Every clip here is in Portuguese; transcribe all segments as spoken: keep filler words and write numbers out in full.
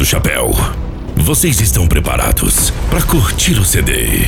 do chapéu. Vocês estão preparados para curtir o C D?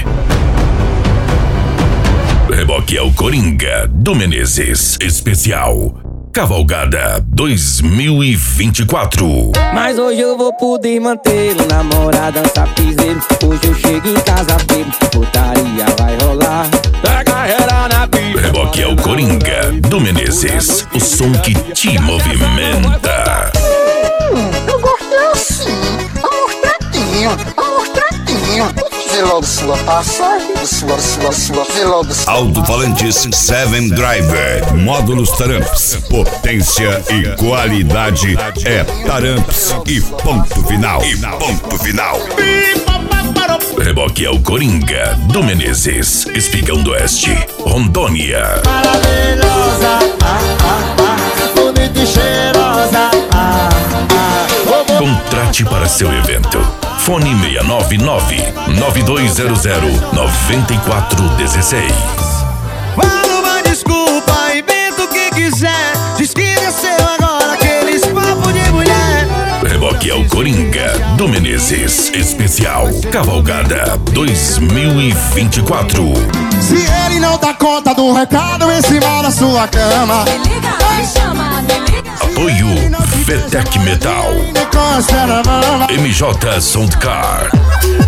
Reboque é o Coringa do Menezes Especial Cavalgada dois mil e vinte e quatro. Mas hoje eu vou poder manter o namorado, dançar piseiro. Hoje eu chego em casa bebo, putaria vai rolar. Da carreira na pista. Reboque é o Coringa do Menezes, o som que te movimenta. Eu gostei assim, aos tratinhos, aos tratinhos. Vê logo sua passagem, sua, sua, sua, vê logo sua. Alto-falantes Seven Driver, módulos Taramps, potência e qualidade é Taramps e ponto final. E ponto final. Reboque é o Coringa do Menezes, Espigão do Oeste, Rondônia. Maravilhosa, ah, ah, ah, bonita e cheirosa, ah, ah. Contrate para seu evento. Fone seis nove nove, nove dois zero zero, nove quatro um seis. Fala uma desculpa, inventa o que quiser. Diz que desceu agora aqueles papos de mulher. Reboque é o Coringa do Menezes Especial Cavalgada dois mil e vinte e quatro. Se ele não dá conta do recado em cima da sua cama, Me liga, me chama, me liga. Apoio Vetec Metal, M J Soundcar.